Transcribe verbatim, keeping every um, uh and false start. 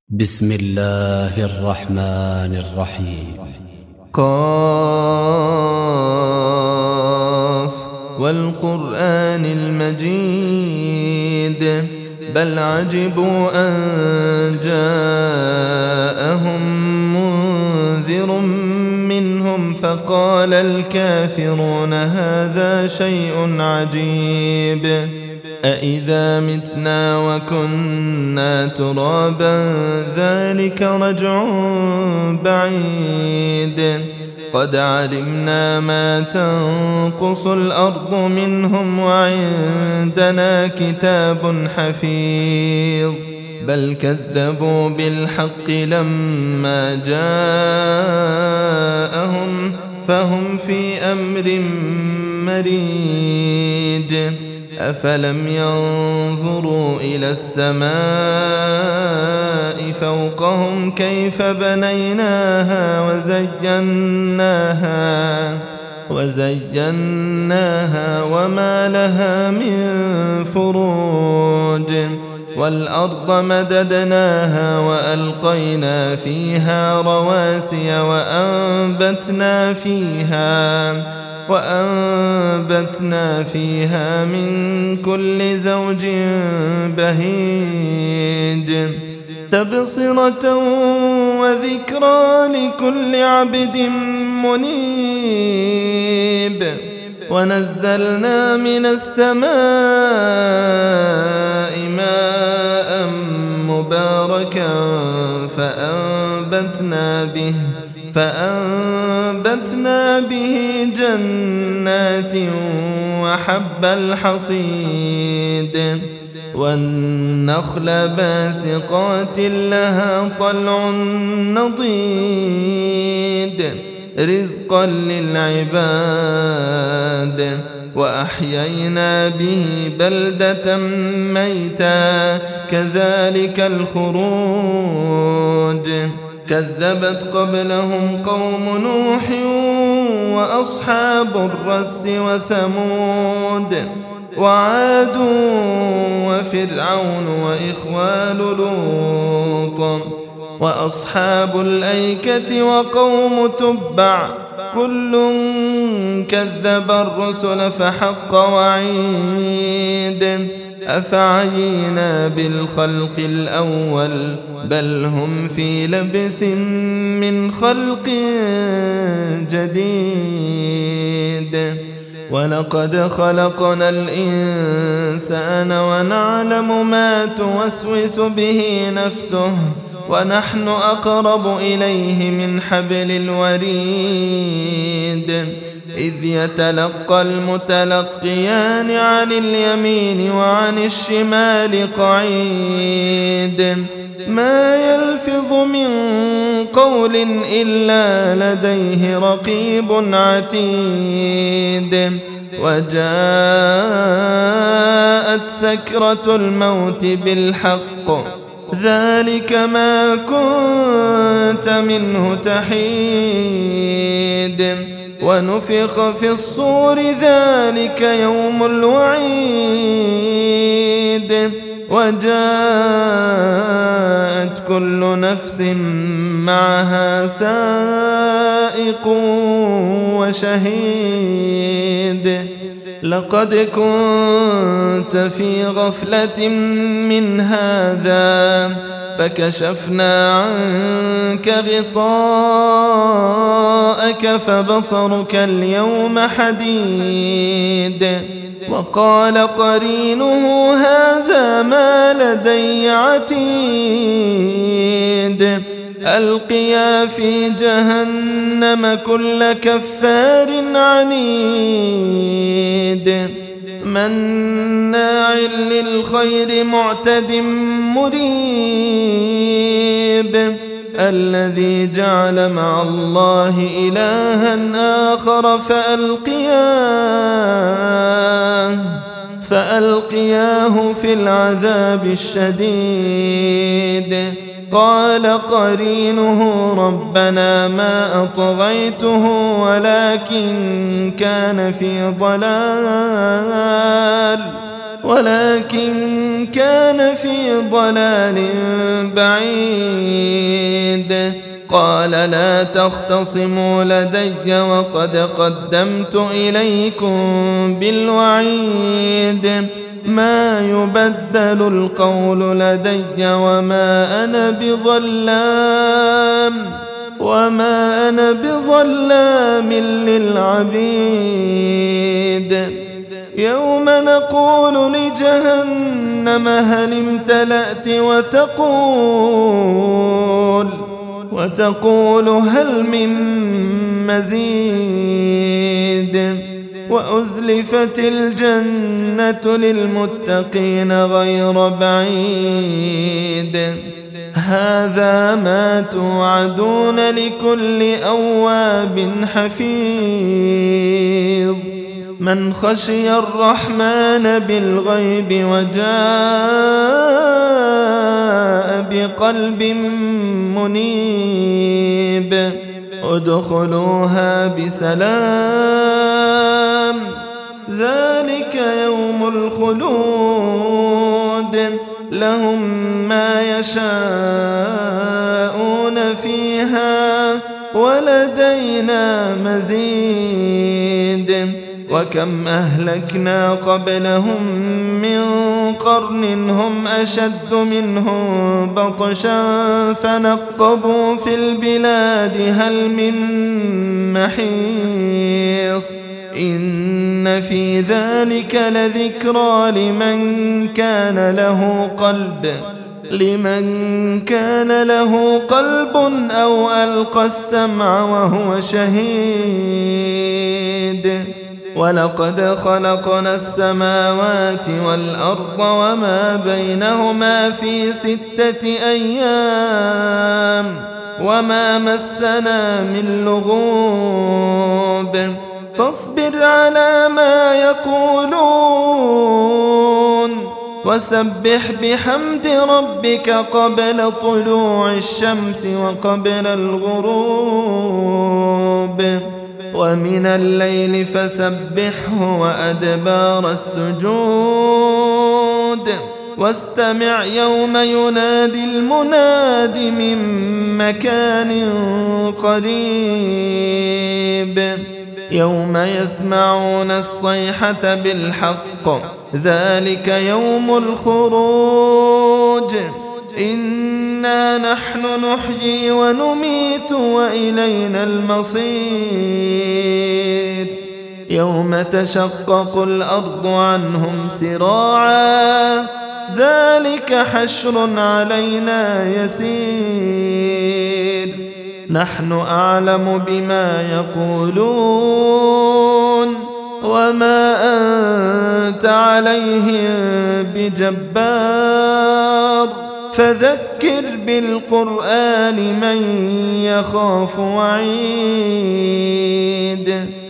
بسم الله الرحمن الرحيم. قاف والقرآن المجيد بل عجبوا أن جاءهم منذر منهم فقال الكافرون هذا شيء عجيب أإذا متنا وكنا ترابا ذلك رجع بعيد قد علمنا ما تنقص الأرض منهم وعندنا كتاب حفيظ بل كذبوا بالحق لما جاءهم فهم في أمر مريج أفلم ينظروا إلى السماء فوقهم كيف بنيناها وزيناها وزيناها وما لها من فروج والأرض مددناها وألقينا فيها رواسي وأنبتنا فيها وأنبتنا فيها من كل زوج بهيج تبصرة وذكرى لكل عبد منيب ونزلنا من السماء ماء مباركا فأنبتنا به فأنبتنا به جنات وحب الحصيد والنخل باسقات لها طلع نضيد رزقا للعباد وأحيينا به بلدة ميتا كذلك الخروج كذبت قبلهم قوم نوح وأصحاب الرس وثمود وعاد وفرعون وإخوان لوط وأصحاب الأيكة وقوم تبع كل كذب الرسل فحق وعيد أفعينا بالخلق الأول بل هم في لبس من خلق جديد ولقد خلقنا الإنسان ونعلم ما توسوس به نفسه ونحن أقرب إليه من حبل الوريد إذ يتلقى المتلقيان عن اليمين وعن الشمال قعيد ما يلفظ من قول إلا لديه رقيب عتيد وجاءت سكرة الموت بالحق ذلك ما كنت منه تحيد ونفخ في الصور ذلك يوم الوعيد وجاءت كل نفس معها سائق وشهيد لقد كنت في غفلة من هذا فكشفنا عنك غطاءك فبصرك اليوم حديد وقال قرينه هذا ما لدي عتيد ألقيا في جهنم كل كفار عنيد مناع للخير معتد مريب الذي جعل مع الله إلها آخر فألقياه فألقياه في العذاب الشديد قال قرينه ربنا ما أطغيته ولكن كان في ضلال ولكن كان في ضلال بعيد. قال لا تختصموا لدي وقد قدمت إليكم بالوعيد. ما يبدل القول لدي وما أنا بظلام وما أنا بظلام للعبيد. يوم نقول لجهنم هل امتلأت وتقول وتقول هل من مزيد. وأزلفت الجنة للمتقين غير بعيد. هذا ما توعدون لكل أواب حفيظ. من خشي الرحمن بالغيب وجاء بقلب منيب. ادخلوها بسلام ذلك يوم الخلود. لهم ما يشاءون فيها ولدينا مزيد. وكم أهلكنا قبلهم من قرن هم أشد منهم بطشا فنقبوا في البلاد هل من محيص. إن في ذلك لذكرى لمن كان له قلب لمن كان له قلب أو ألقى السمع وهو شهيد. ولقد خلقنا السماوات والأرض وما بينهما في ستة أيام وما مسنا من لغوب. فاصبر على ما يقولون وسبح بحمد ربك قبل طلوع الشمس وقبل الغروب. ومن الليل فسبحه وأدبار السجود. واستمع يوم ينادي المناد من مكان قريب. يوم يسمعون الصيحة بالحق ذلك يوم الخروج. إنا نحن نحيي ونميت وإلينا المصير. يوم تشقق الأرض عنهم سراعا ذلك حشر علينا يسير. نحن أعلم بما يقولون وما أنت عليهم بجبار. فذكر بالقرآن من يخاف وعيد.